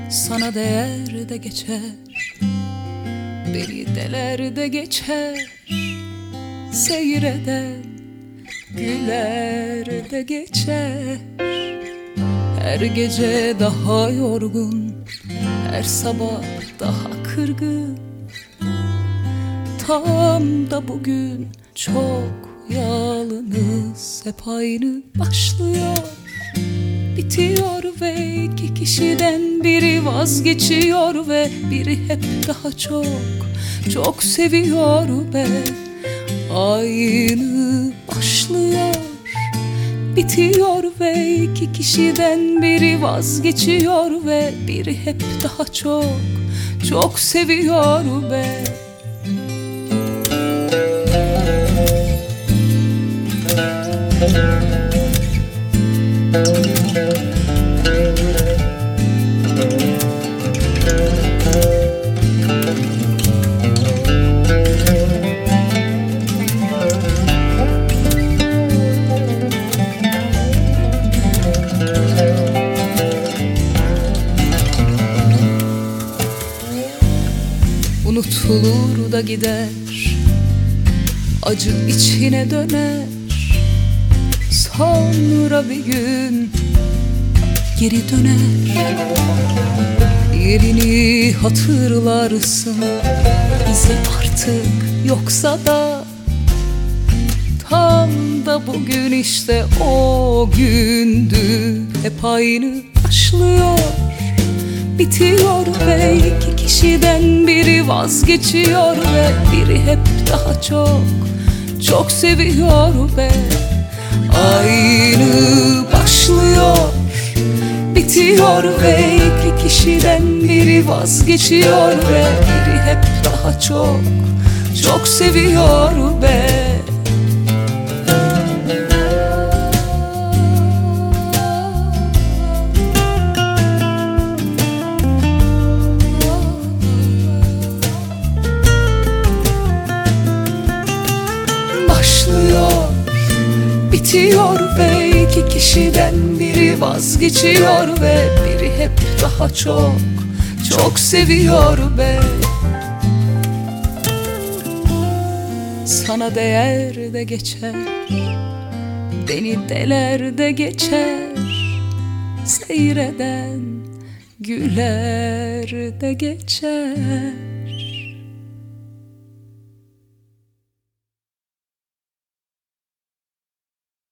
Sana değer de geçer, beni deler de geçer. Seyreden güler de geçer. Her gece daha yorgun, her sabah daha kırgın. Tam da bugün çok yalnız, hep aynı başlıyor, bitiyor ve iki kişiden biri vazgeçiyor ve biri hep daha çok seviyor ve aynı başlıyor, bitiyor ve iki kişiden biri vazgeçiyor ve biri hep daha çok seviyor ve unutulur da gider, acı içine döner. Sonra bir gün geri döner. Yerini hatırlarsın, izi artık yoksa da. Tam da bugün işte o gündü, hep aynı başlıyor, bitiyor ve iki kişiden biri vazgeçiyor ve biri hep daha çok seviyor ve aynı başlıyor, bitiyor ve iki kişiden biri vazgeçiyor ve biri hep daha çok seviyor ve bitiyor ve iki kişiden biri vazgeçiyor ve biri hep daha çok seviyor be. Sana değer de geçer, beni deler de geçer. Seyreden güler de geçer.